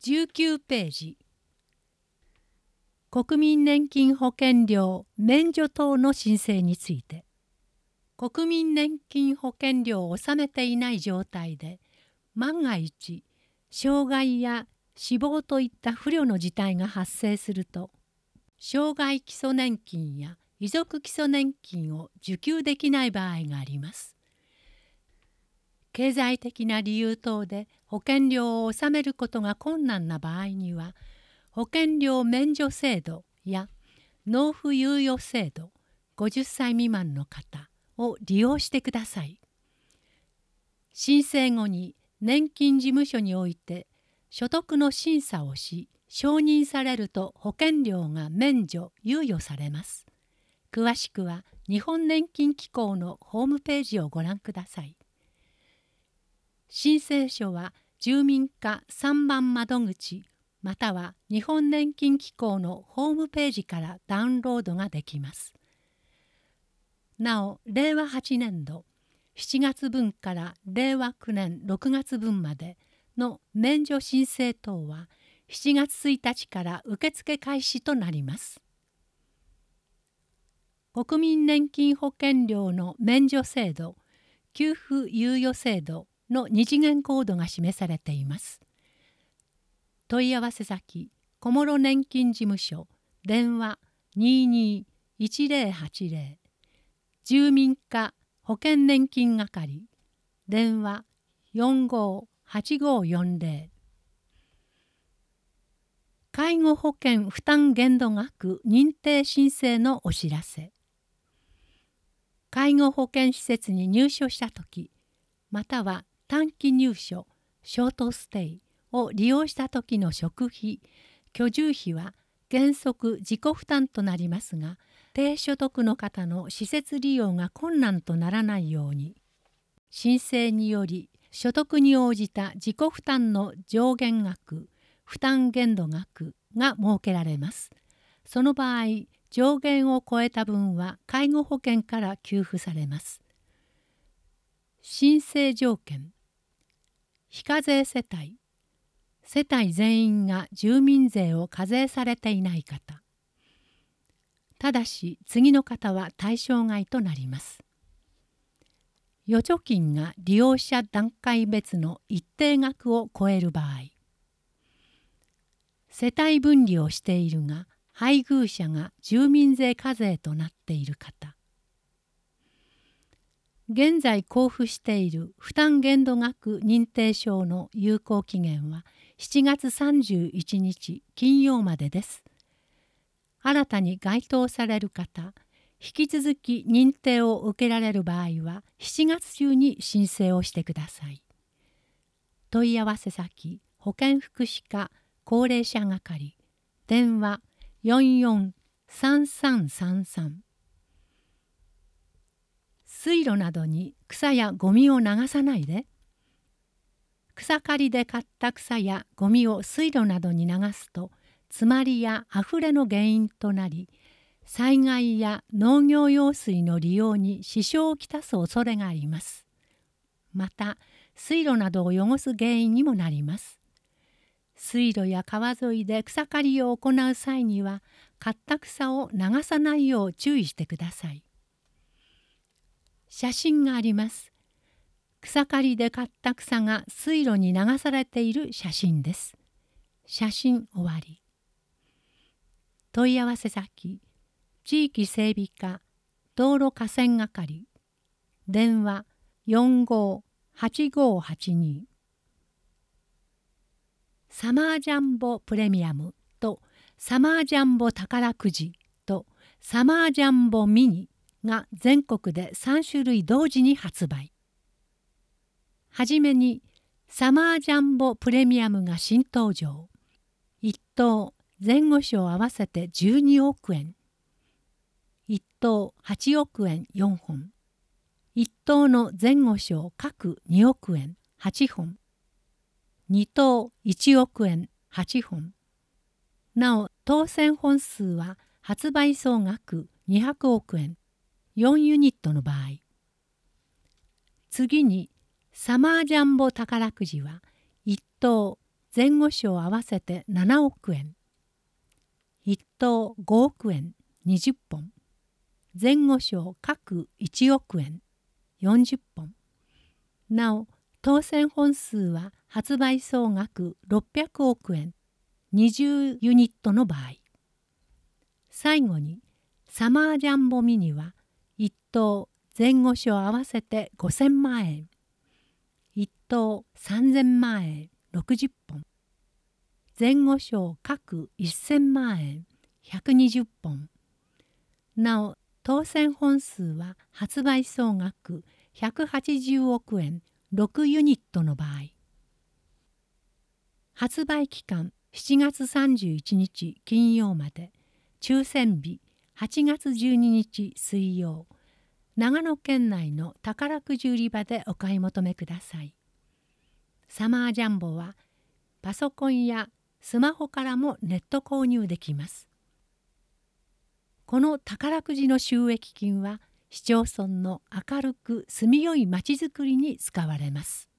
19ページ。国民年金保険料免除等の申請について。国民年金保険料を納めていない状態で、万が一、障害や死亡といった不慮の事態が発生すると、障害基礎年金や遺族基礎年金を受給できない場合があります。経済的な理由等で保険料を納めることが困難な場合には、保険料免除制度や納付猶予制度50歳未満の方を利用してください。申請後に年金事務所において所得の審査をし、承認されると保険料が免除・猶予されます。詳しくは日本年金機構のホームページをご覧ください。申請書は住民課3番窓口または日本年金機構のホームページからダウンロードができます。なお、令和8年度7月分から令和9年6月分までの免除申請等は7月1日から受付開始となります。国民年金保険料の免除制度、給付猶予制度の二次元コードが示されています。問い合わせ先、小諸年金事務所、電話22-1080、住民課保険年金係、電話45-8540。介護保険負担限度額認定申請のお知らせ。介護保険施設に入所したとき、または短期入所、ショートステイを利用したときの食費、居住費は原則自己負担となりますが、低所得の方の施設利用が困難とならないように、申請により所得に応じた自己負担の上限額、負担限度額が設けられます。その場合、上限を超えた分は介護保険から給付されます。申請条件。非課税世帯。世帯全員が住民税を課税されていない方。ただし次の方は対象外となります。預貯金が利用者段階別の一定額を超える場合。世帯分離をしているが配偶者が住民税課税となっている方。現在交付している負担限度額認定証の有効期限は7月31日金曜までです。新たに該当される方、引き続き認定を受けられる場合は7月中に申請をしてください。問い合わせ先、保健福祉課高齢者係、電話44-3333。水路などに草やゴミを流さないで。草刈りで刈った草やゴミを水路などに流すと、詰まりやあふれの原因となり、災害や農業用水の利用に支障をきたす恐れがあります。また、水路などを汚す原因にもなります。水路や川沿いで草刈りを行う際には、刈った草を流さないよう注意してください。写真があります。草刈りで刈った草が水路に流されている写真です。写真終わり。問い合わせ先、地域整備課道路河川係、電話45-8582。サマージャンボプレミアムとサマージャンボ宝くじとサマージャンボミニが全国で3種類同時に発売。はじめにサマージャンボプレミアムが新登場。1等前後賞合わせて12億円。1等8億円4本。1等の前後賞各2億円8本。2等1億円8本。なお当選本数は発売総額200億円4ユニットの場合。次にサマージャンボ宝くじは1等前後賞合わせて7億円。1等5億円20本。前後賞各1億円40本。なお、当選本数は発売総額600億円20ユニットの場合。最後に、サマージャンボミニは1等前後賞合わせて5000万円。1等3000万円60本。前後賞各1000万円120本。なお、当選本数は発売総額180億円6ユニットの場合。発売期間7月31日金曜まで。抽選日8月12日水曜。長野県内の宝くじ売り場でお買い求めください。サマージャンボはパソコンやスマホからもネット購入できます。この宝くじの収益金は市町村の明るく住みよいまちづくりに使われます。